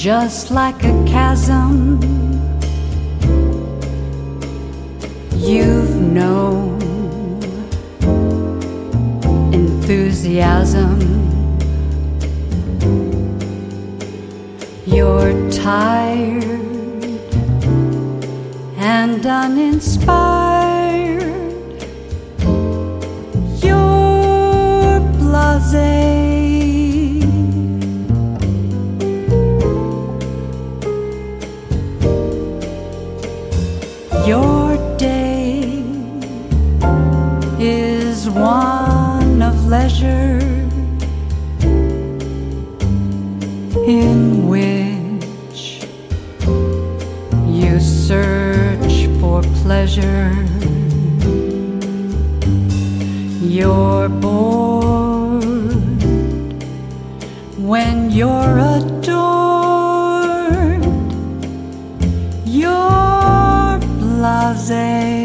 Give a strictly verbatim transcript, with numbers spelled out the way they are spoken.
just like a chasm. You've no enthusiasm. You're tired and uninspired. You're blasé. Your day is one of leisure, in which you search for pleasure. You're bored when you're adored. You're blasé.